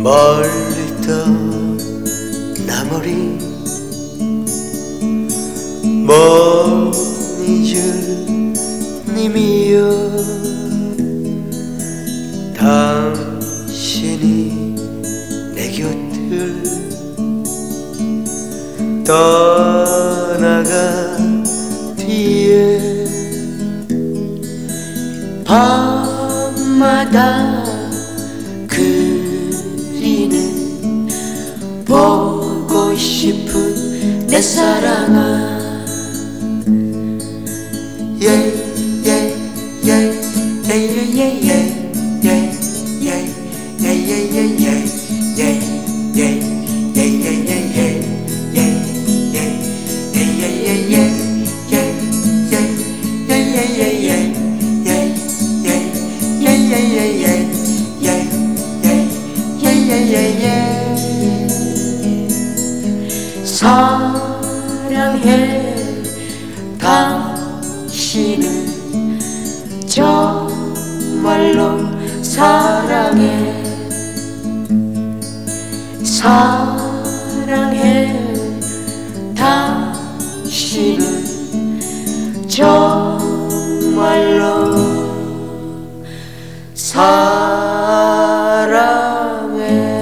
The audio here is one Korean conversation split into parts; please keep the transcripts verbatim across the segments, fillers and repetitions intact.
멀리 떠나버린 먼 이주님이여 당신이 내 곁을 떠나간 뒤에 밤마다 그리는 보고 싶은 내 사랑아 yeah, yeah, yeah, yeah, yeah, yeah, yeah, yeah, yeah, yeah, yeah, yeah, yeah, yeah, yeah, 사랑해 당신은 정말로 사랑해 사랑해 당신은 정말로 사랑해.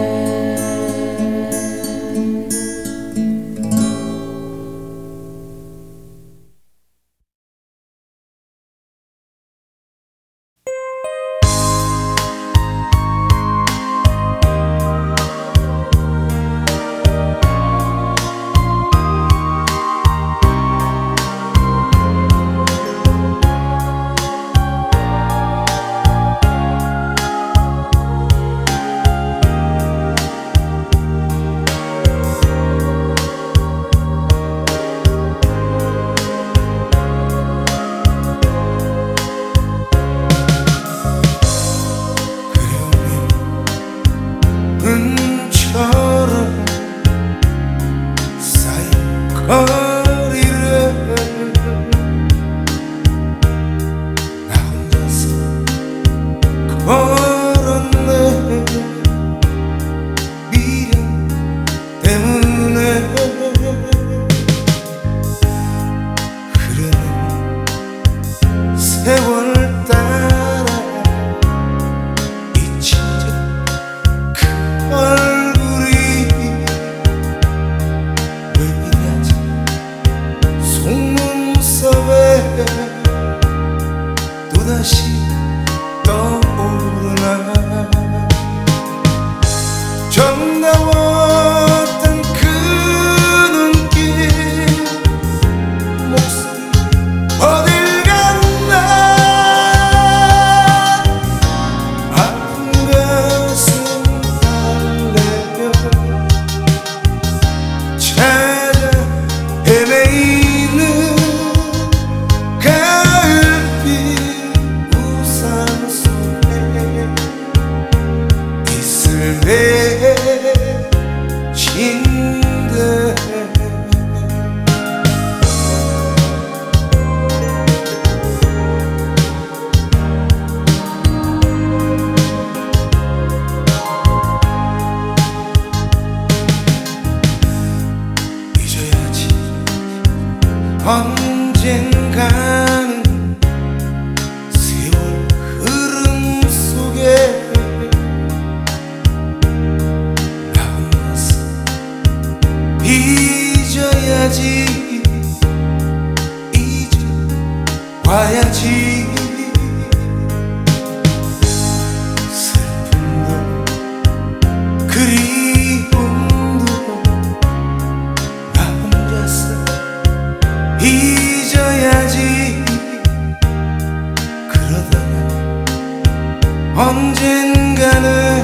은처럼 쌓인 거리를 나 혼자서 걸었네 미련 때문에 흐르는 세월 따라 잊혀져 얼굴이 왜 이러지 속눈썹에 또다시 떠오르나 정다웠던 그 눈길 목소리 어딜 갔나 아픈 가슴 찾아 헤매이는 가을빛 우산 속에 빛을 맺힌다 잊어야지 언젠가는 세월 흐름 속에 나 혼자서 잊어야지 잊어봐야지 슬픔도 그리움도 나 혼자서 잊어야지 그러다가 언젠가는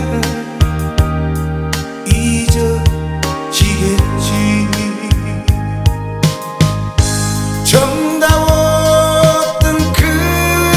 잊어지겠지 정다웠던 그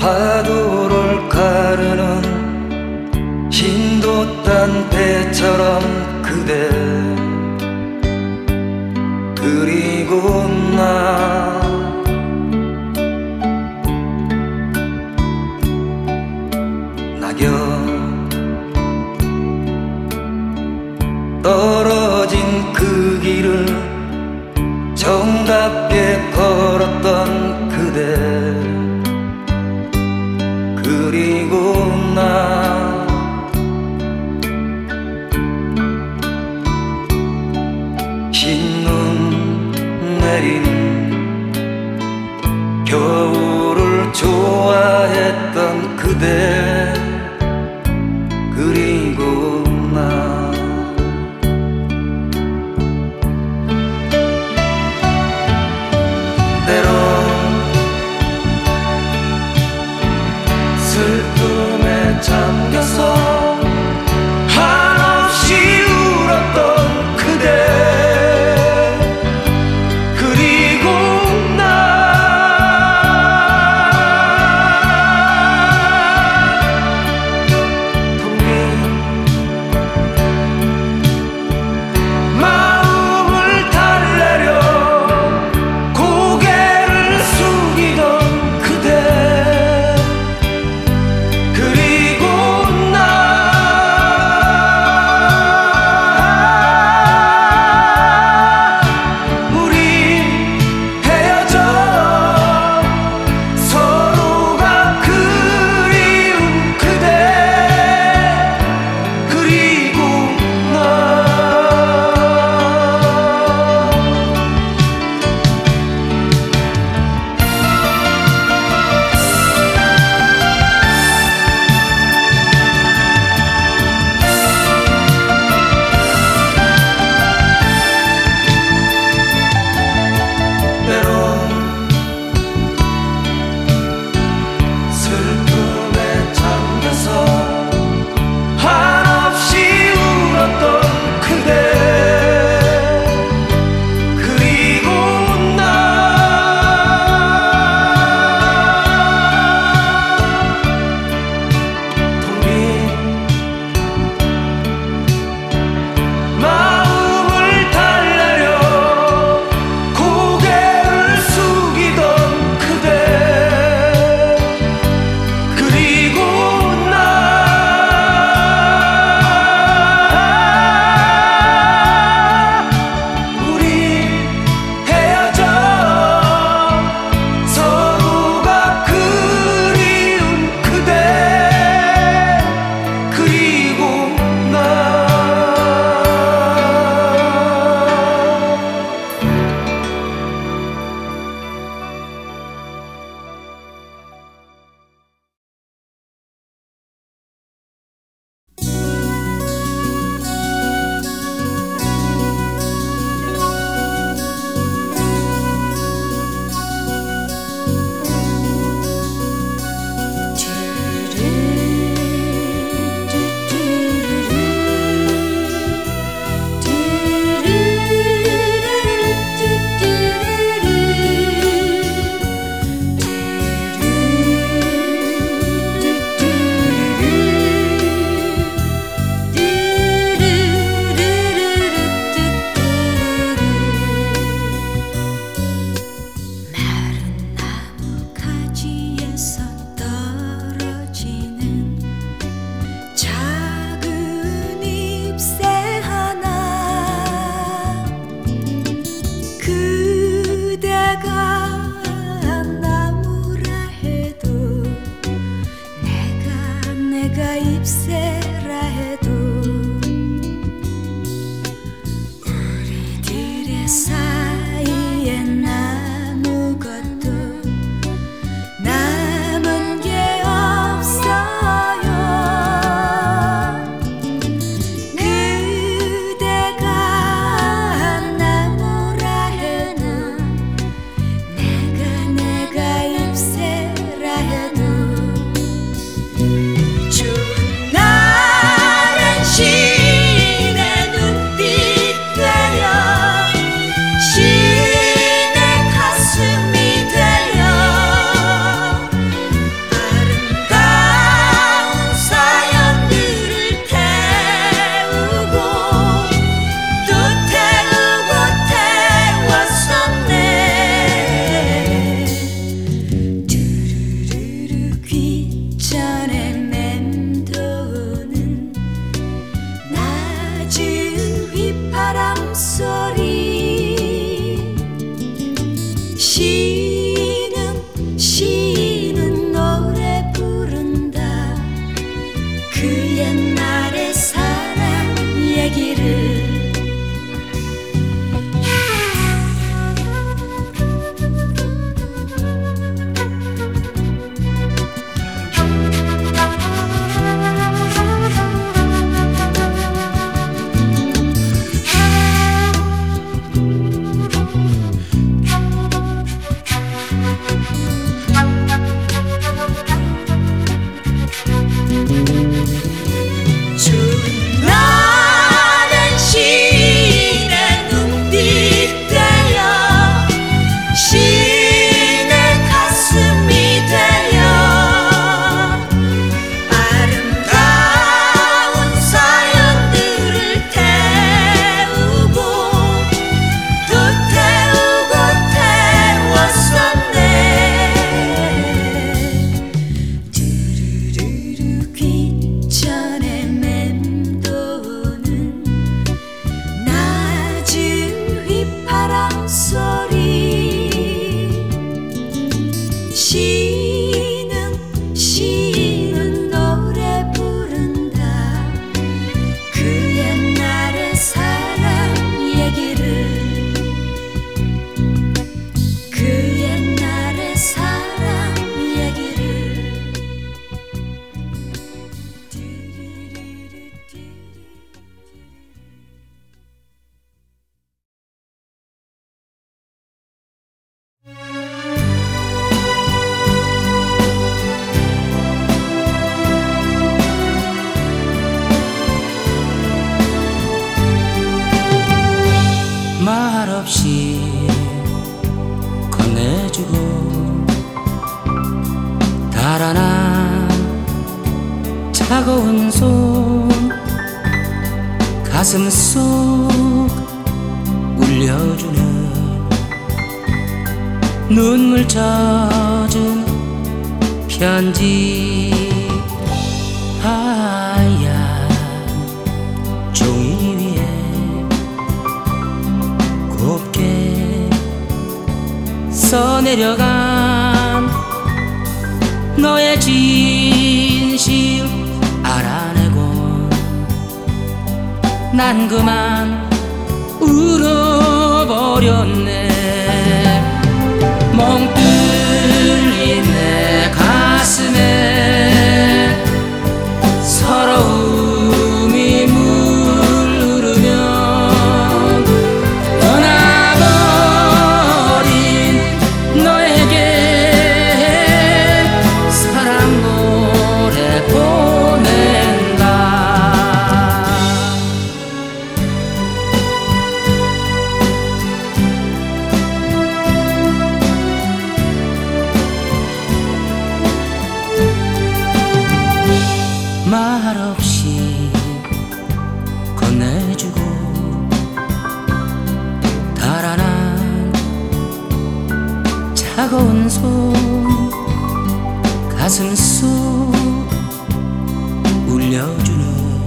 파도를 가르는 힘도 딴 배처럼 그대 그리고 나 낙엽 떨어진 그 길을 정답게 걸었던 그대 그리고 나 흰눈 내리는 겨울을 좋아했던 그대 그리고 나 슬픔에 잠겨서 한없이 울었던 그대 그리고 나 시는 시는 노래 부른다. 그 옛날의 사랑 얘기를. 나는 시인의 눈빛 되어 시인의 가슴이 되어 아름다운 사연들을 태우고 또 태우고 태웠었네. 두루루루 귀천에 맴도는 낮은 휘파람 소리. 시는 시는 노래 부른다. 그 옛날의 사랑 얘기를. 그 옛날의 사랑 얘기를. 말없이 건네주고 달아난 차가운 손 가슴 속 울려주는 눈물 젖은 편지. 하얀 종이 위에 곱게 써내려간 너의 진실 알아내고 난 그만 울어버렸네. 멍 뚫린 내 가슴에 서러움이 물르면 떠나버린 너에게 사랑 노래 보낸다. 말없이 건네주고 달아난 차가운 손 가슴 속 울려주는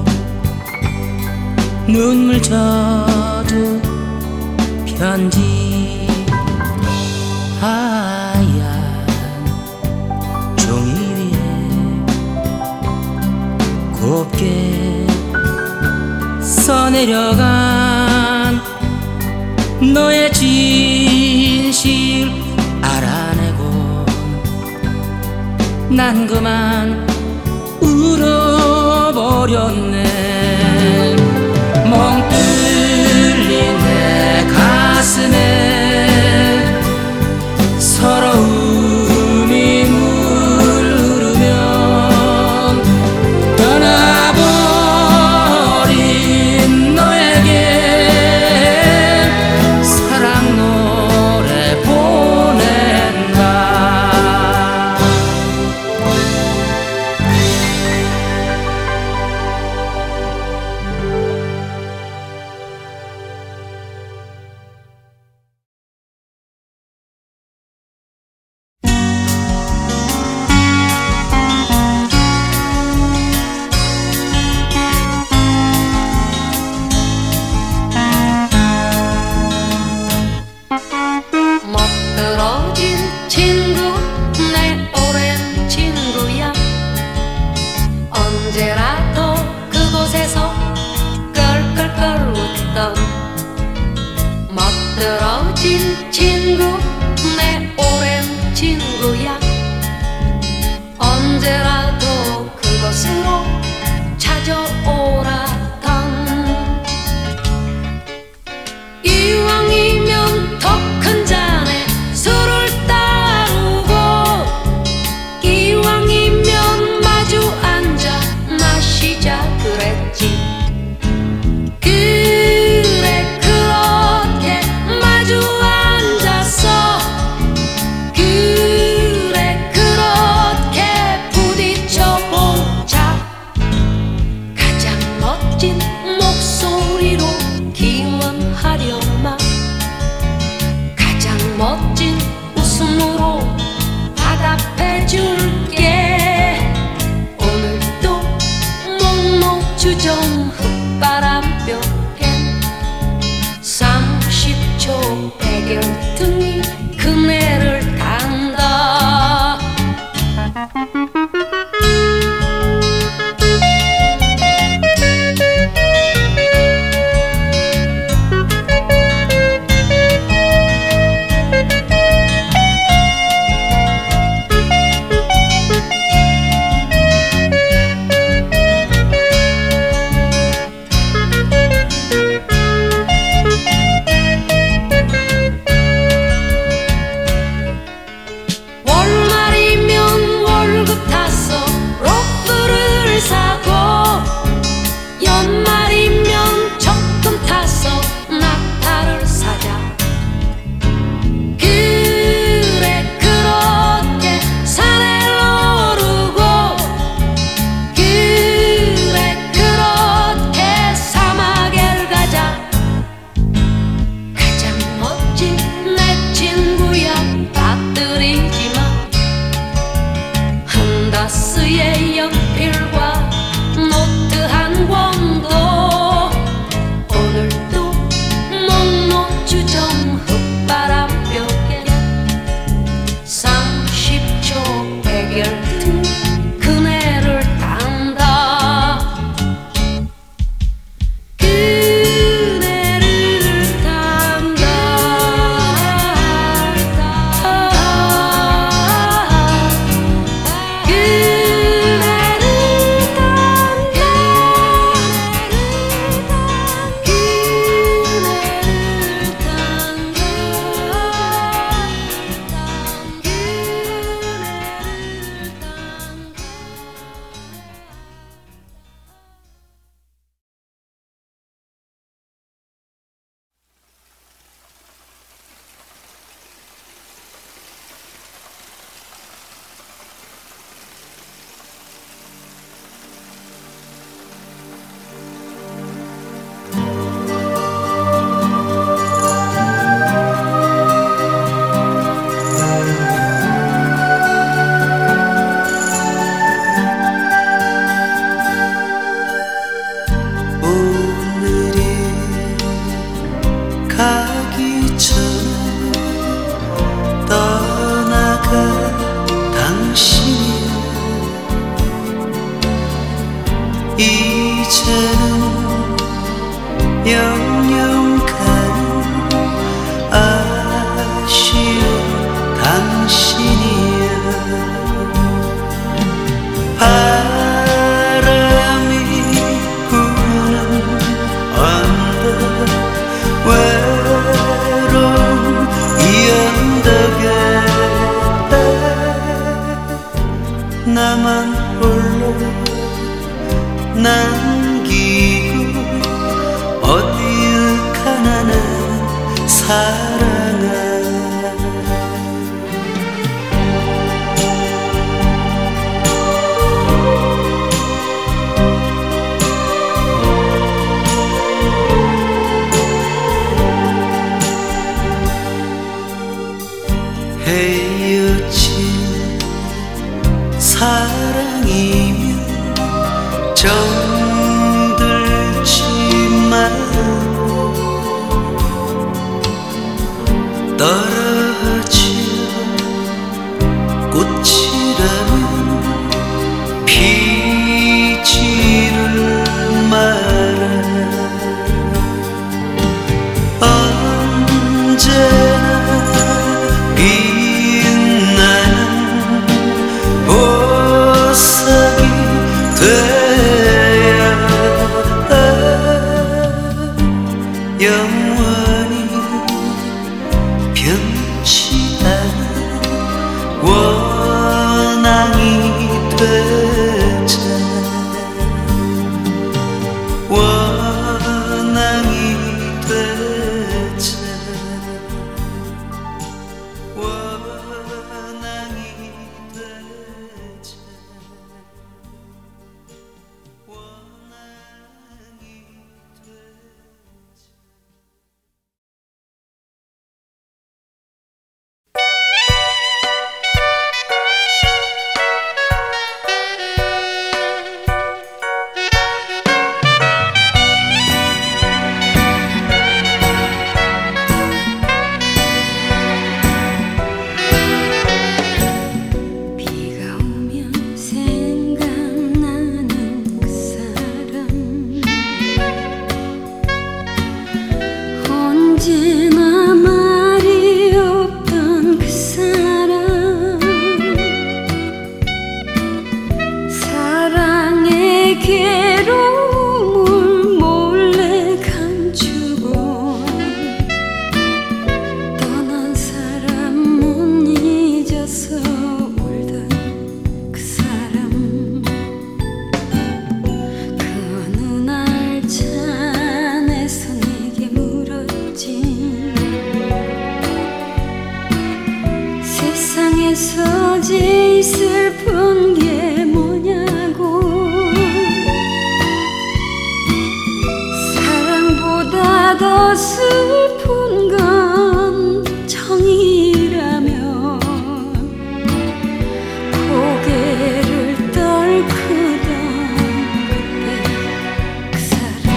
눈물 젖은 편지. 하얀 종이 위에 곱게 써내려간 너의 진실 알아내고 난 그만 울어버렸네. 멍 뚫린 내 가슴에 서러움이 물르면 떠나버린 너에게 사랑 노래 보낸다. 헤어진 사랑이면 정들지 말고 떨어진 꽃이라면 피지를 마라. 언제나 빛나는 보석이 돼야 영원히 변치 않은 원앙이 되자. 원앙이 되자. 원앙이 되자. 원앙이 되자. 비가 오면 생각나는 그 사람, 언제나 말이 없던 그 사람, 사랑의 괴로움을 몰래 감추고 떠난 사람 못 잊어서 울던 그 사람, 그 어느 날 잔에서 내게 물었지. 세상에서 제일 슬픈 게 뭐냐고. 사랑보다 더 슬픈 건 정이라며 고개를 떨구던 그때 그 사람,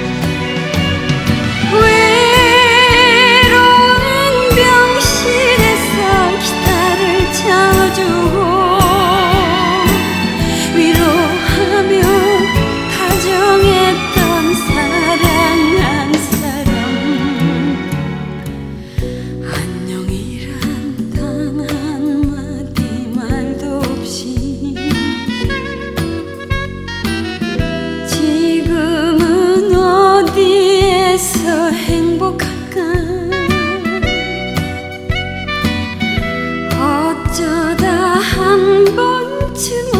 외로운 병실에서 기타를 쳐주고 위로하며 다정했던 사랑한 사람, 안녕이란 단 한마디 말도 없이 지금은 어디에서 행복할까. 어쩌다 한 번쯤은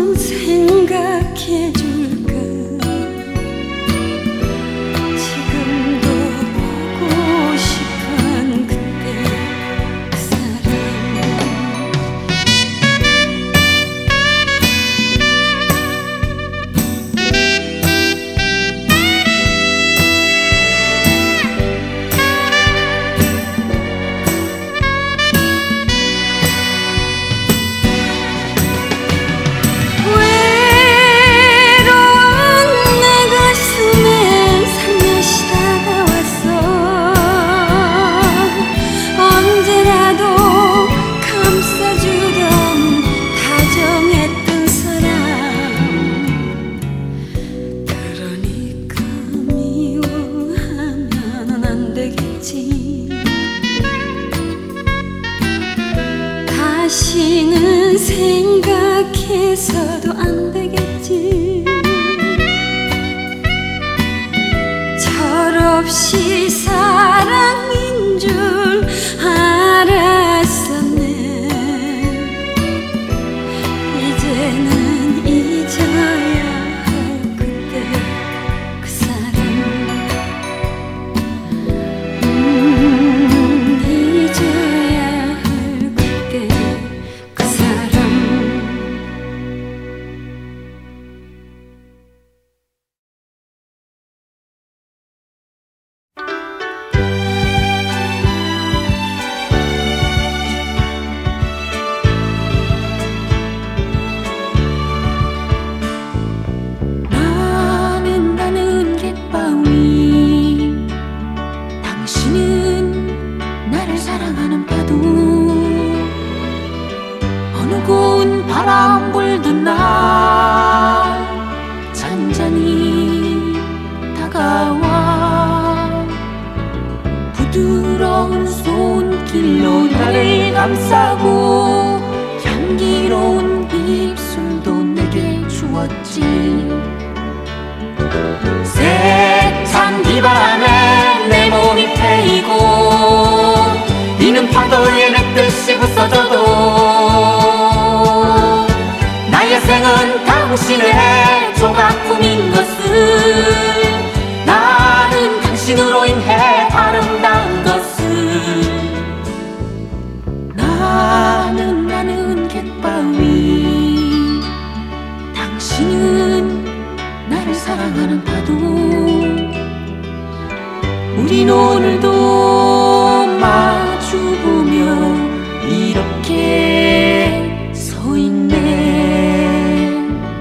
생각해줄까. 지금도 보고 싶은 그때 그 사람. 외로운 내 가슴에 살며시 다가왔어. 언제라도 감싸주던 다정했던 사람, 그러니까 미워하면 안 되겠지. 다시는 생각해서도 안 되겠지. 철없이 사랑인 줄 알았었네. 이제는 잊어야 할 그때 그 사람, 음, 잊어야 할 그때 그 사람. 바람 불던 날 잔잔히 다가와 부드러운 손길로 나를 감싸고 향기로운 입술도 내게 주었지. 세찬 비바람에 내 몸이 패이고 이는 파도에 내 뜻이 부서져도 나의 생은 당신의 조각품인 것을, 나는 당신으로 인해 아름다운 것을. 나는 나는 갯바위, 당신은 나를 사랑하는 파도. 우린 오늘도 마주보며 이렇게 서 있네.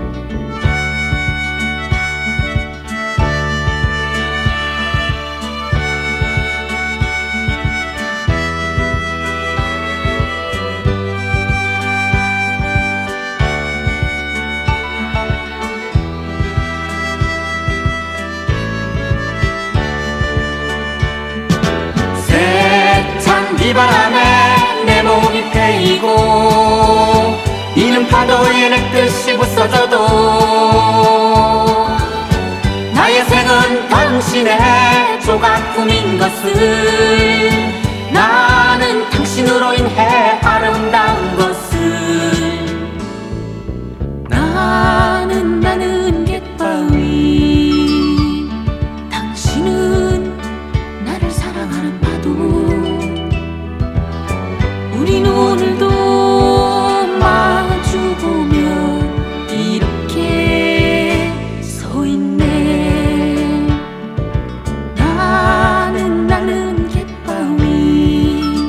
비바람에 내 몸이 패이고 이는 파도에 내 뜻이 부서져도 나의 생은 당신의 조각품인 것을, 나는 당신으로 인해 아름다운 것을. 나는 나는 갯바위, 당신은 나를 사랑하는 파도. 우린 오늘도 마주보며 이렇게 서 있네. 나는 나는 갯바위,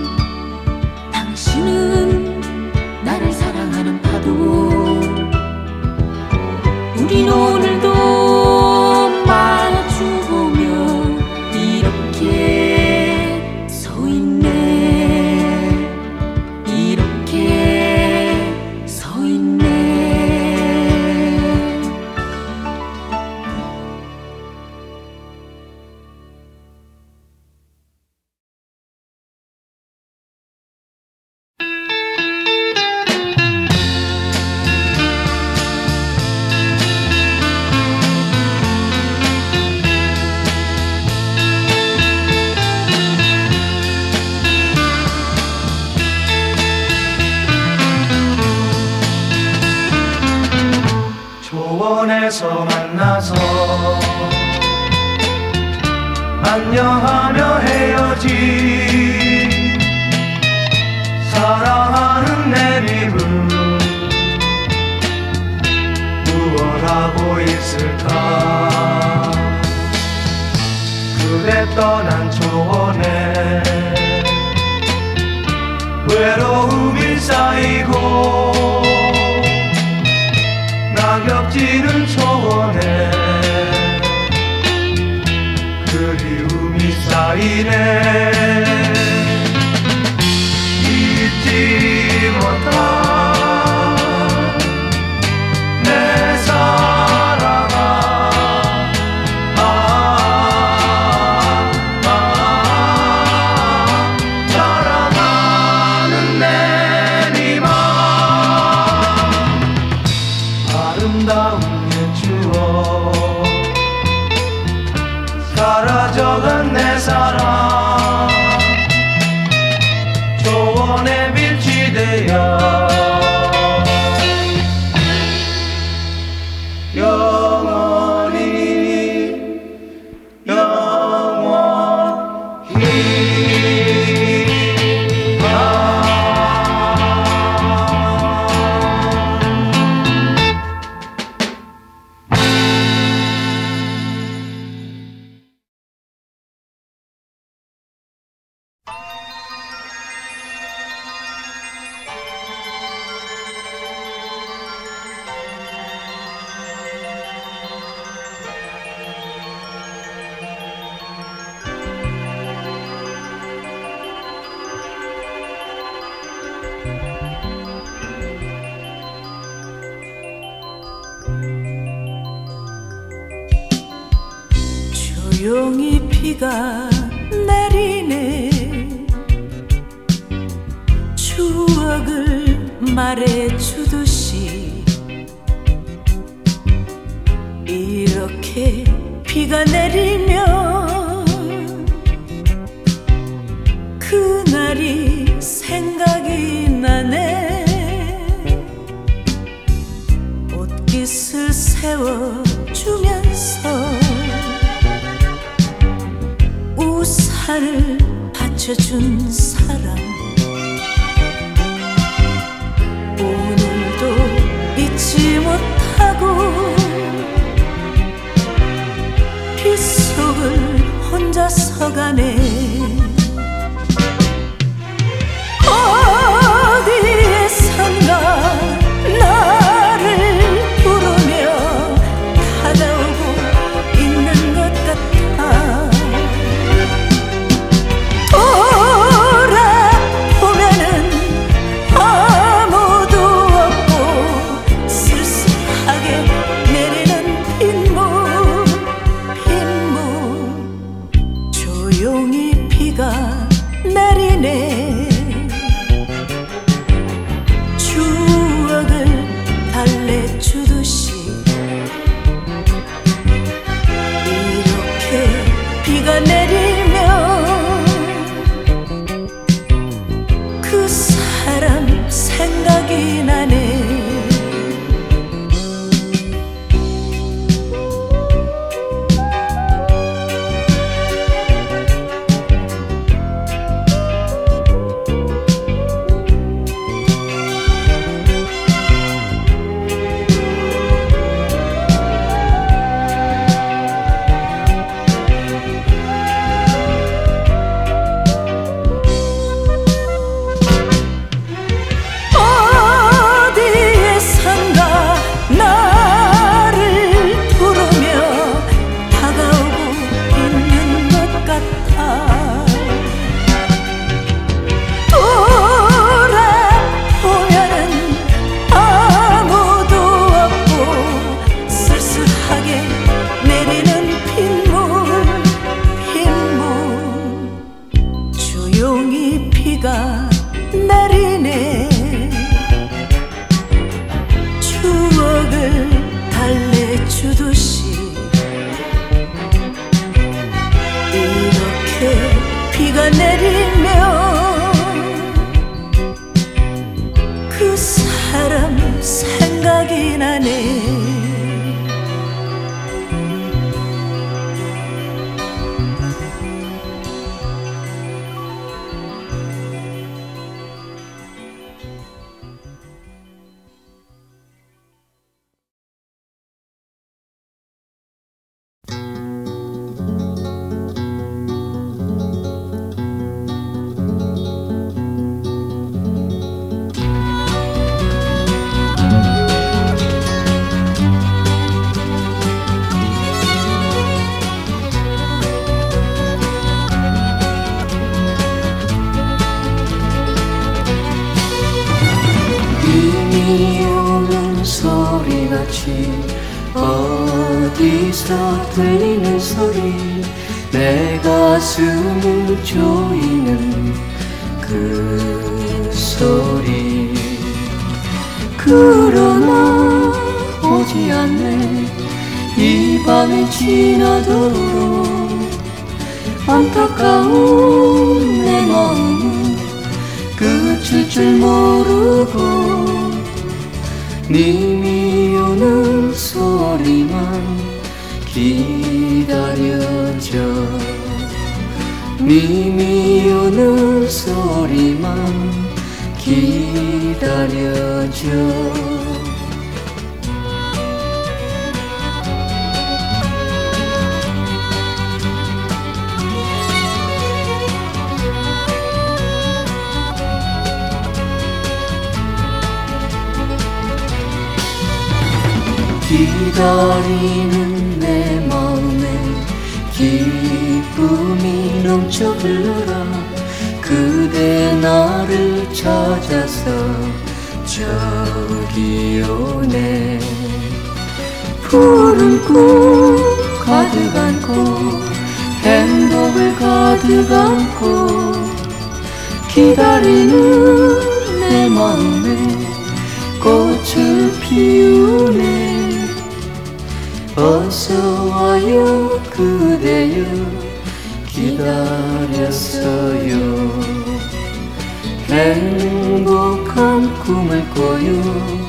당신은 나를 사랑하는 파도. 우린 오늘도 마주보며 이렇게 서 있네. 이렇게 서 있네. 초원에서 만나서 안녕하며 헤어진 사랑하는 내림은 무엇 하고 있을까. 그대 떠난 초원에 외로움이 쌓이고 낙엽지는 초원에 그리움이 쌓이네. 잊지 못할 내 사랑아, 아, 아, 사랑하는 내리마. 아름다운 옛 추억, 사라져간 내 사랑, 조용히 비가 내리네. 추억을 말해주듯이 이렇게 비가 내리면 그날이 생각이 나네. 옷깃을 세워주면서 우산을 받쳐준 사람, 오늘도 잊지 못하고 빗속을 혼자 서가네. 어디에선가 나를 부르며 다가오고 있는 것 같아. 돌아보면은 아무도 없고 쓸쓸하게 내리는 빗물 빗물. 조용히 비가 내리네. 추억을 달래주듯이 이렇게 비가 내리면 그 사람 생각이 나네. 내리네. 추억을 달래주듯이 이렇게 비가 내리면 그 사람 생각이 나네. 비이 오는 소리같이 어디서 들리는 소리, 내 가슴을 조이는 그 소리. 그러나 오지 않네. 이 밤이 지나도록 안타까운 내 마음은 끝일 줄 모르고 님이 오는 소리만 기다려져. 님이 오는 소리만 기다려져. 기다리는 내 마음에 기쁨이 넘쳐 흘러라. 그대 나를 찾아서 저기 오네. 푸른 꽃 가득 안고 추억을 가득 안고 기다리는 내 마음에 꽃을 피우네. 어서와요 그대여 기다렸어요. 행복한 꿈을 꿔요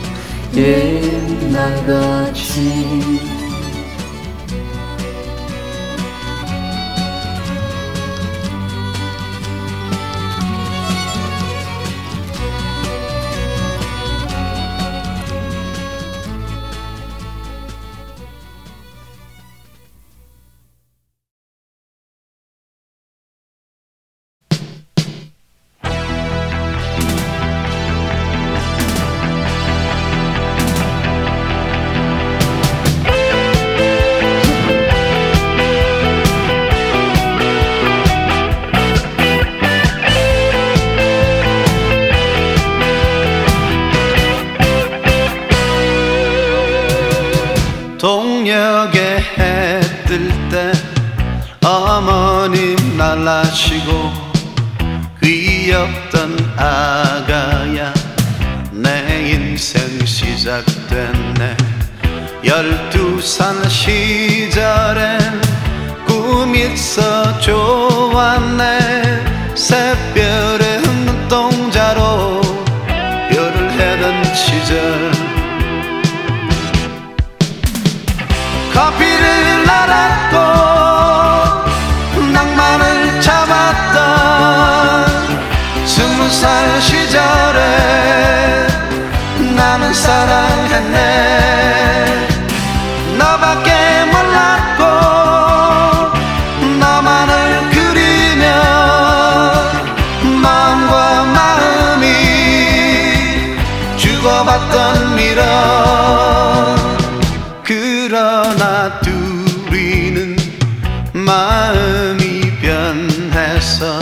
옛날같이. 동역에 해 뜰 때 어머님 날라시고 귀엽던 아가야 내 인생 시작됐네. 열두 살 시절엔 꿈이 있어 좋았네. 새별의 눈동자로 별을 해던 시절 커피를 날았고 낭만을 잡았던 스무 살 시절에 나는 사랑했네. 너밖에 몰랐고 너만을 그리며 마음과 마음이 주고받던 미련. 그러나 둘이는 마음이 변해서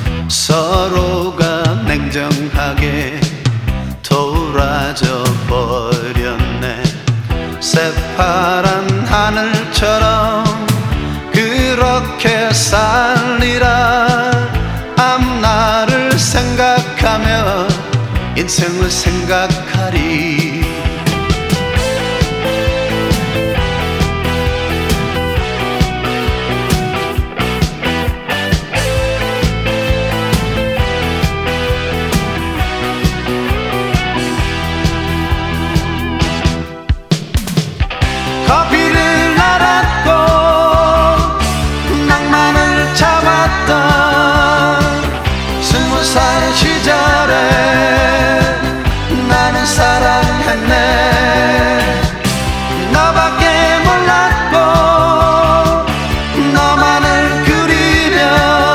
서로가 냉정하게 돌아져 버렸네. 새파란 하늘처럼 그렇게 살리라. 앞날을 생각하며 인생을 생각하리. 커피를 날았고 낭만을 잡았던 스무 살 시절에 나는 사랑했네. 너밖에 몰랐고 너만을 그리며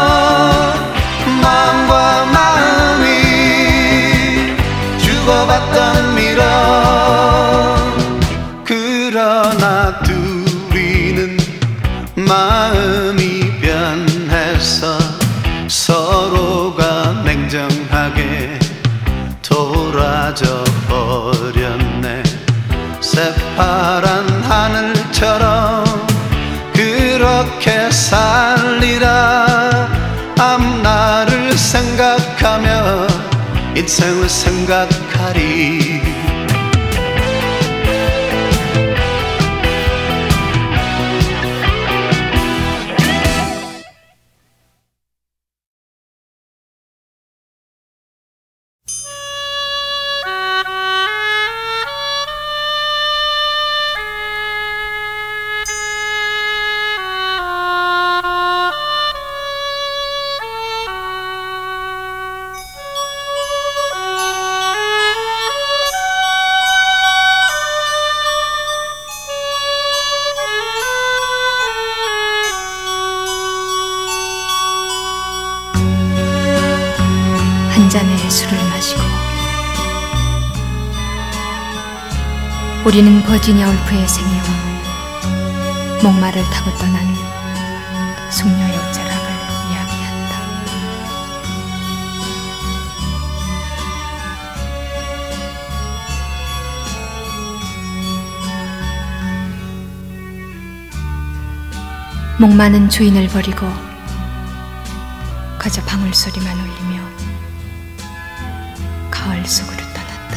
마음과 마음이 주고받던 미련. 그러나 둘이는 마음이 변해서 서로가 냉정하게 돌아져 버렸네. 새파란 하늘처럼 그렇게 살리라. 앞날을 생각하며 인생을 생각하리. 한 잔의 술을 마시고 우리는 버지니아 울프의 생애와 목마를 타고 떠난 숙녀 역자락을 이야기한다. 목마는 주인을 버리고 그저 방울소리만 울리며 가을 속으로 떠났다.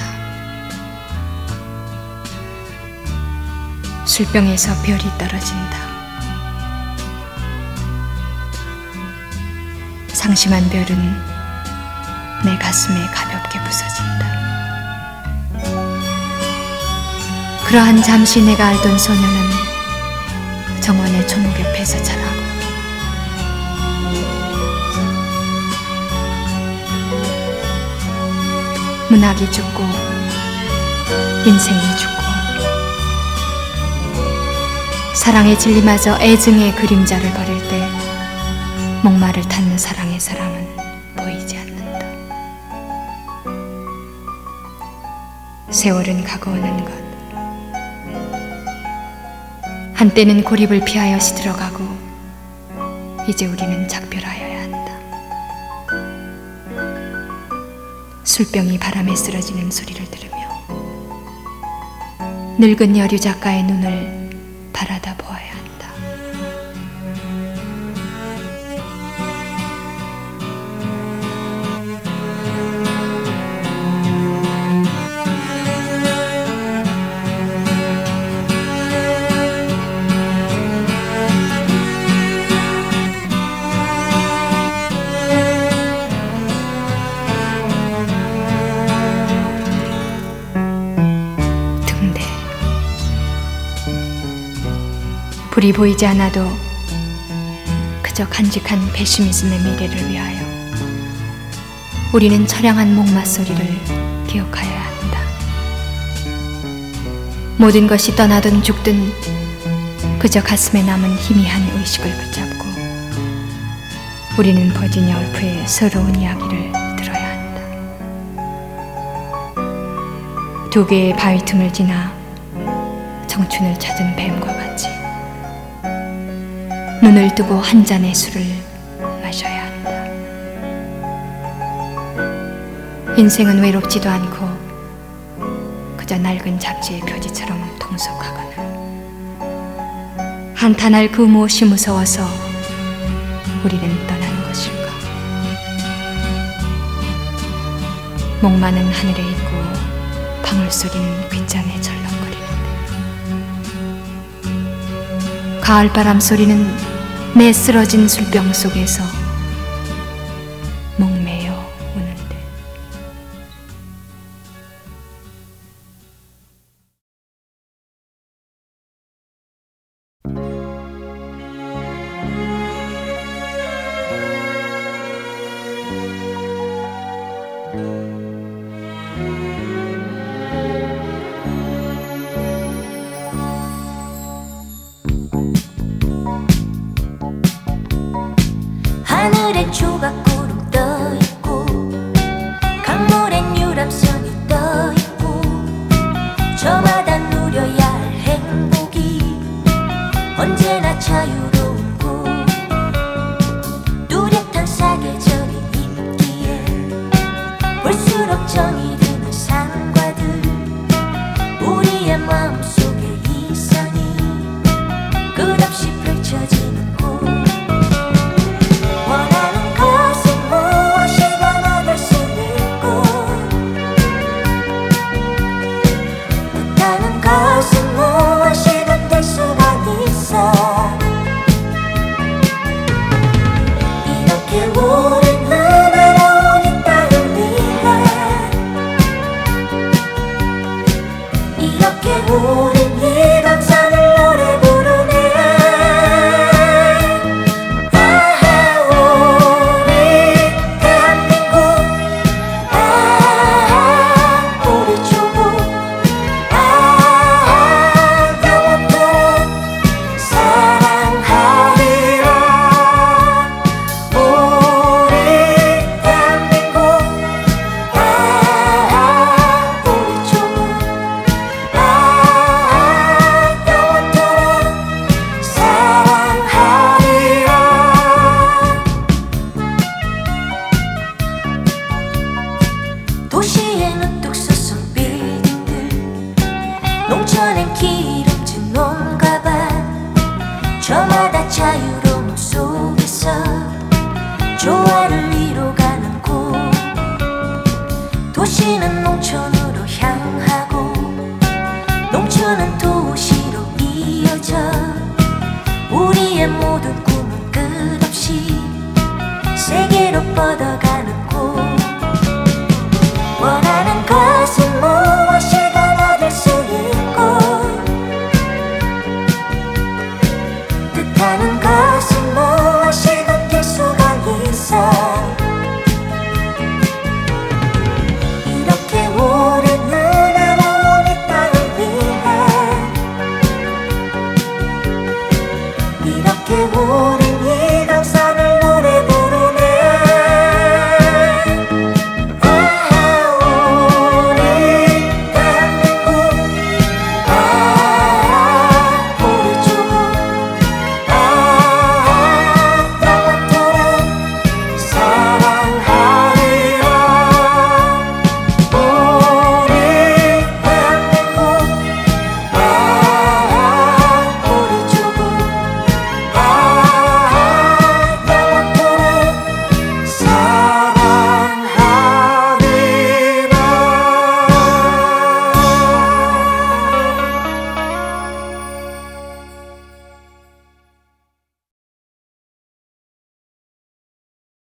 술병에서 별이 떨어진다. 상심한 별은 내 가슴에 가볍게 부서진다. 그러한 잠시 내가 알던 소녀는 정원의 초목 옆에서 자라고 문학이 죽고 인생이 죽고 사랑의 진리마저 애증의 그림자를 버릴 때 목마를 탔는 사랑의 사람은 보이지 않는다. 세월은 가고 오는 것, 한때는 고립을 피하여 시들어가고 이제 우리는 작별하여야 한다. 술병이 바람에 쓰러지는 소리를 들으며 늙은 여류 작가의 눈을 바라다 보아야 한다. 불이 보이지 않아도 그저 간직한 배시미즘의 미래를 위하여 우리는 처량한 목마소리를 기억하여야 한다. 모든 것이 떠나든 죽든 그저 가슴에 남은 희미한 의식을 붙잡고 우리는 버지니아 울프의 서러운 이야기를 들어야 한다. 두 개의 바위 틈을 지나 청춘을 찾은 뱀과 같이 눈을 뜨고 한 잔의 술을 마셔야 한다. 인생은 외롭지도 않고 그저 낡은 잡지의 표지처럼 통속하거늘 한탄할 그 무엇이 무서워서 우리는 떠나는 것일까? 목마는 하늘에 있고 방울소리는 귓잔에 절렁거리는데 가을바람 소리는 내 쓰러진 술병 속에서 목매여 우는데 하늘엔 조각구름 떠있고 강물엔 유람선이 떠있고 저마다 누려야 할 행복이 언제나 자유로운고 뚜렷한 사계절이 있기에 볼수록 정이 드는 산과들 우리의 마음속에 이상이 끝없이 펼쳐지는 곳 이렇게 우리